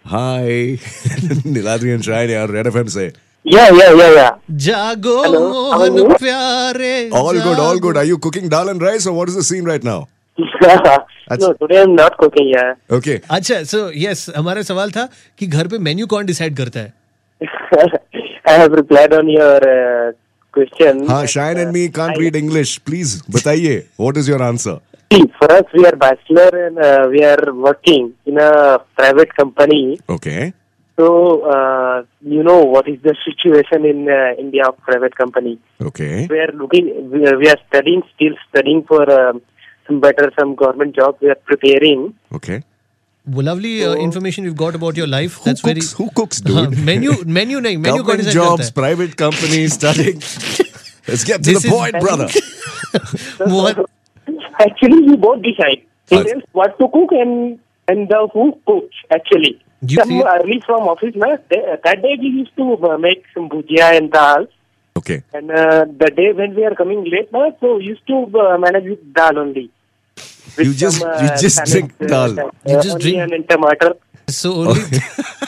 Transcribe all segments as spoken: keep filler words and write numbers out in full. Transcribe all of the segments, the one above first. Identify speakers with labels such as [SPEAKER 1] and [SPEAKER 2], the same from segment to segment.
[SPEAKER 1] Hi. Niladri and Shine yaar, Red F M se.
[SPEAKER 2] Yeah, yeah, yeah, yeah.
[SPEAKER 3] जागो
[SPEAKER 2] Hello, how are
[SPEAKER 3] Mohan
[SPEAKER 2] you?
[SPEAKER 3] प्यारे.
[SPEAKER 1] All good, all
[SPEAKER 3] जागो.
[SPEAKER 1] good. Are you cooking dal and rice or what is the scene right now?
[SPEAKER 2] No, today I'm not cooking, yeah.
[SPEAKER 1] Okay.
[SPEAKER 3] अच्छा, so yes, हमारा सवाल था कि घर पे मेन्यू कौन डिसाइड करता है?
[SPEAKER 2] I have replied on your uh, question.
[SPEAKER 1] हाँ, Shine and me can't
[SPEAKER 2] I-
[SPEAKER 1] read English. Please, बताइए. What is your answer?
[SPEAKER 2] See, for us, we are bachelor and uh, we are working in a private company.
[SPEAKER 1] Okay.
[SPEAKER 2] So, uh, you know what is the situation in uh, India of private company.
[SPEAKER 1] Okay.
[SPEAKER 2] We are looking, we are, we are studying, still studying for um, some better, some government job. We are preparing.
[SPEAKER 1] Okay.
[SPEAKER 3] वो lovely uh, information you've got about your life.
[SPEAKER 1] Who
[SPEAKER 3] That's very.
[SPEAKER 1] cooks? Who cooks, dude?
[SPEAKER 3] हाँ, menu menu नहीं menu कौन
[SPEAKER 1] Government
[SPEAKER 3] decide करता
[SPEAKER 1] jobs, private companies, studying. Let's get to
[SPEAKER 3] This
[SPEAKER 1] the
[SPEAKER 3] is-
[SPEAKER 1] point, brother.
[SPEAKER 3] है? Mohan
[SPEAKER 2] Actually, we both decide. He
[SPEAKER 1] Yes.
[SPEAKER 2] tells what to cook and and the who cooks, actually.
[SPEAKER 3] You
[SPEAKER 2] Some
[SPEAKER 3] see-
[SPEAKER 2] early from office, na, they- that day we used to uh, make some bhujia and dal.
[SPEAKER 1] Okay.
[SPEAKER 2] And uh, the day when we are coming late, na, so we used to uh, manage with dal only. With
[SPEAKER 1] You just-
[SPEAKER 2] some,
[SPEAKER 1] you just
[SPEAKER 2] salad,
[SPEAKER 1] drink
[SPEAKER 2] uh,
[SPEAKER 1] dal.
[SPEAKER 2] uh,
[SPEAKER 3] You just drink-
[SPEAKER 2] onion and tomato.
[SPEAKER 3] so only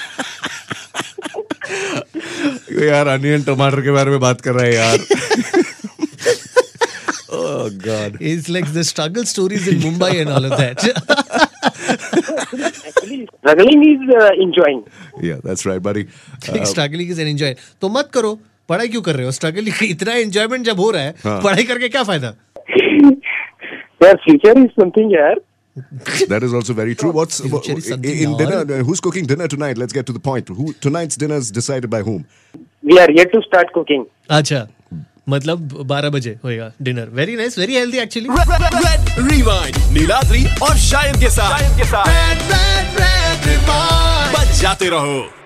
[SPEAKER 1] यार onion टमाटर के बारे में बात कर रहा है यार. Oh God.
[SPEAKER 3] it's like the struggle stories in Mumbai and all of that.
[SPEAKER 2] Actually, struggling is uh, enjoying.
[SPEAKER 1] Yeah, that's right, buddy. Uh,
[SPEAKER 3] struggling is an enjoy. तो मत करो, पढ़ाई क्यों कर रहे हो? स्ट्रगल इतना एंजॉयमेंट जब हो रहा है,
[SPEAKER 1] हाँ.
[SPEAKER 3] पढ़ाई करके क्या फायदा?
[SPEAKER 2] Their future is something here.
[SPEAKER 1] that is also very true. What's
[SPEAKER 3] Future is
[SPEAKER 1] in,
[SPEAKER 3] something
[SPEAKER 1] in
[SPEAKER 3] now.
[SPEAKER 1] dinner? uh, Who's cooking dinner tonight? Let's get to the point. Who tonight's dinner is decided by whom?
[SPEAKER 2] We are yet to start cooking.
[SPEAKER 3] अच्छा, मतलब बारह बजे होएगा dinner. Very nice, very healthy actually.
[SPEAKER 4] Red Rewind, Niladri और शायन के साथ बच जाते रहो.